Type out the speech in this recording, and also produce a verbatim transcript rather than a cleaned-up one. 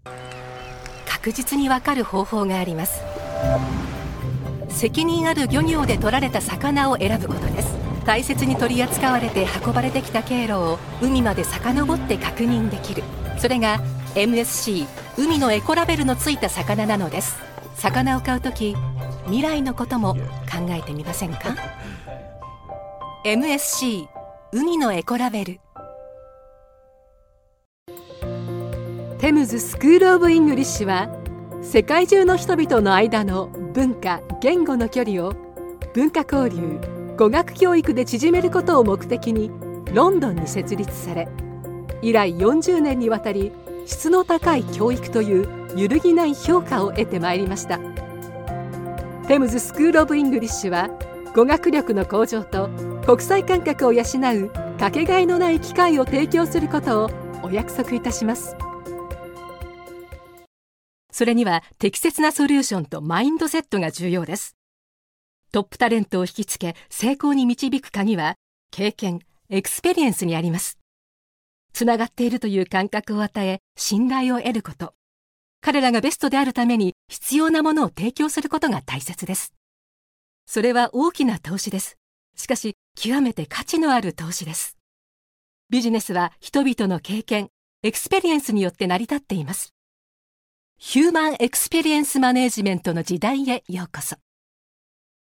確実にわかる方法があります。責任ある漁業で取られた魚を選ぶことです。大切に取り扱われて運ばれてきた経路を海まで遡って確認できる。それが エムエスシー 海のエコラベルのついた魚なのです。魚を買うとき、未来のことも考えてみませんか？ エムエスシー 海のエコラベル。 テムズスクール・オブ・イングリッシュは世界中の人々の間の文化・言語の距離を文化交流・語学教育で縮めることを目的にロンドンに設立され、以来よんじゅうねんにわたり質の高い教育という揺るぎない評価を得てまいりました。テムズスクール・オブ・イングリッシュは語学力の向上と国際感覚を養うかけがえのない機会を提供することをお約束いたします。 それには適切なソリューションとマインドセットが重要です。トップタレントを引きつけ成功に導く鍵は経験、エクスペリエンスにあります。つながっているという感覚を与え信頼を得ること。彼らがベストであるために必要なものを提供することが大切です。それは大きな投資です。しかし極めて価値のある投資です。ビジネスは人々の経験、エクスペリエンスによって成り立っています。ヒューマンエクスペリエンスマネージメントの時代へようこそ。